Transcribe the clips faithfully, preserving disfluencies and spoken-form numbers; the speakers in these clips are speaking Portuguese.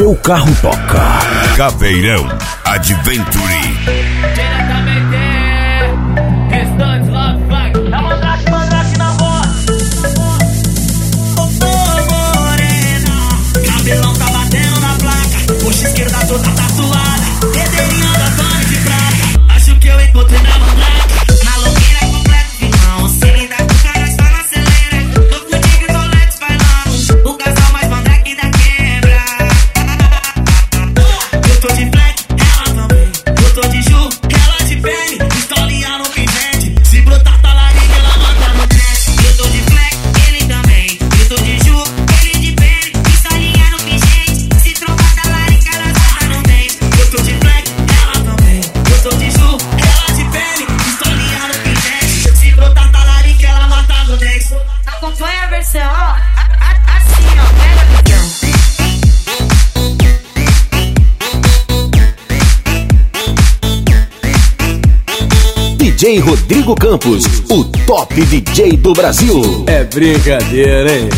seu carro toca. Caveirão Adventure. Diretamente, Restantes Love Flag. É mandrake, mandrake na voz. Ô morena, cabelão tá batendo na placa. Coxa esquerda toda tatuada, dedeirinho da Tony de prata. Acho que eu encontrei na mandrake. Na louqueira completa, final. Cilinda com cara só na acelera. Tô com tigre, toletes, bailando. O casal mais mandrake da quebra. Eu tô de black, ela também. Eu tô de Ju, ela de pele. Pistolinha no pingente. Se brotar talariga, ela manda no teste. Eu tô de black, ele também. Eu tô de Ju, ele de pele. Pistolinha no pingente. Se trocar talariga, ela manda no dente. Eu tô de black, ela também. Eu tô de Ju, ela de pele. Pistolinha no pingente. Se brotar talariga, ela mata no dente. Acompanha a versão, ó. Assim, ó. Pega a visão. D J Rodrigo Campos, o top D J do Brasil. É brincadeira, hein?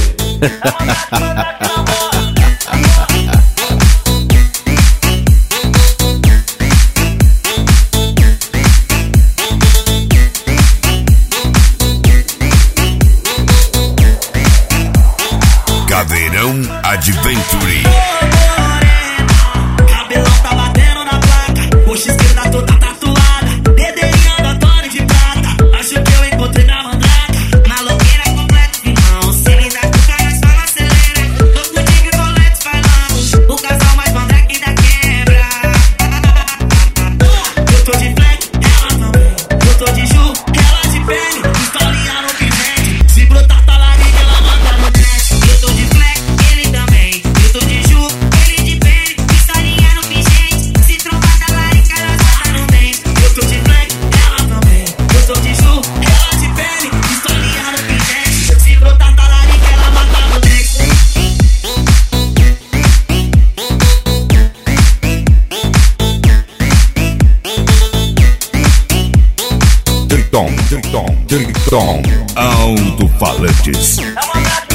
Caveirão Adventure. Cabelão tá batendo na placa. Coxa esquerda toda tatuada. Dedeirinho da Tony de prata. Acho que eu encontrei na mandraka. Na louqueira completa, final. Cilinda com cara só na acelera. Tô com tigre, toletes, bailando. O casal mais mandrake da quebra. Eu tô de black, ela também. Eu tô de Ju, ela de pele. Pistolinha no pingente. Se brotar talariga, ela manda no teste. Eu tô de black, ele também. Eu tô de Ju, ele de pele. Pistolinha no pingente. Se trocar talariga, ela manda no dente. Eu tô de black, ela também. Eu tô de Ju, ela de pele. Pistolinha no pingente. Se brotar talariga, ela mata no dente. Triton, Triton, Triton, alto-falantes. É uma